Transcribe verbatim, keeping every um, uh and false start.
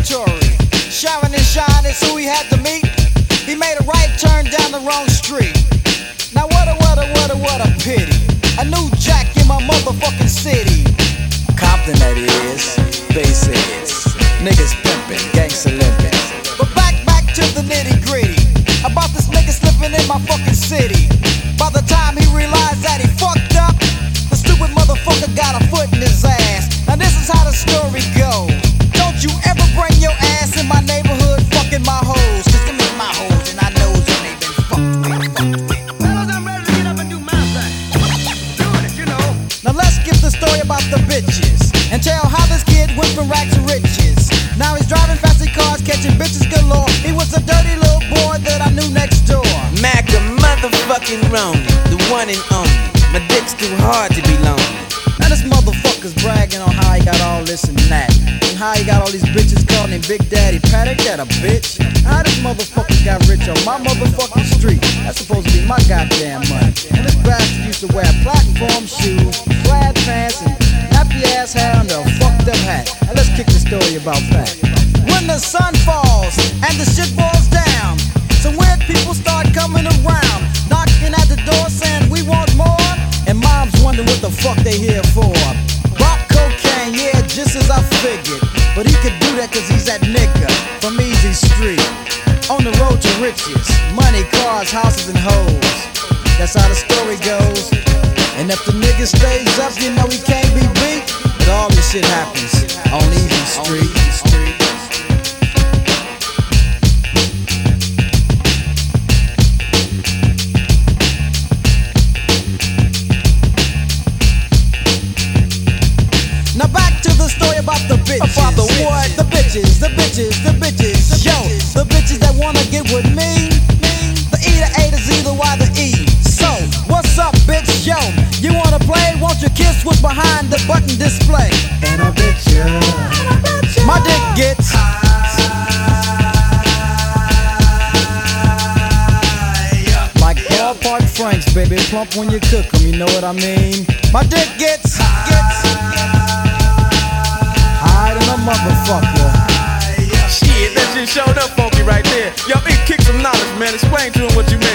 Tory. Sharon and Shine is who he had to meet. He made a right turn down the wrong street. Now what a, what a, what a, what a pity. A new jack in my motherfucking city. Compton that is, bass is. Niggas pimpin', gangsta limpin'. But back, back to the nitty gritty. About this nigga slippin' in my fucking city. By the time he realized that he fucked up, the stupid motherfucker got a foot in his ass. Now this is how the story goes. Don't you ever bring your ass in my neighborhood fucking my hoes. Cause them is my hoes and I knows when they been fucked with, fucked with. Fellas, I'm ready to get up and do my thing. Doing it, you know. Now let's give the story about the bitches and tell how this kid went from rags to riches. Now he's driving fancy cars, catching bitches galore. He was a dirty little boy that I knew next door. Mac a motherfucking Rome, the one and only. My dick's too hard to be lonely. Now this motherfucker's bragging on how he got all this and that, and how he got all these bitches calling him Big Daddy Pat. Ain't that a bitch? How this motherfucker got rich on my motherfucking street? That's supposed to be my goddamn money. And this bastard used to wear platform shoes, plaid pants, and nappy ass hair under a fucked up hat. Now let's kick the story about Pat. When the sun falls and the shit falls down, some weird people start coming around, knocking at the door saying we want more. And mom's wondering what the fuck they here for. Rock cocaine, yeah, just as I figured. But he could do that cause he's that nigga from Easy Street. On the road to riches, money, cars, houses, and hoes. That's how the story goes. And if the nigga stays up, you know he can't be beat. But all this shit happens on Easy Street. Now back to the story about the bitches. About the what? The bitches, the bitches, the bitches. Yo, the bitches that wanna get with me. The E, the A, the Z, the Y, the E. So, what's up, bitch? Yo, you wanna play? Won't you kiss what's behind the button display? And I bet you, my dick gets like ballpark Franks, baby. Plump when you cook 'em, you know what I mean? My dick gets, gets higher than a motherfucker. Shit, that shit showed up funky right there. Yo, it kick some knowledge, man. Explain to him what you mean.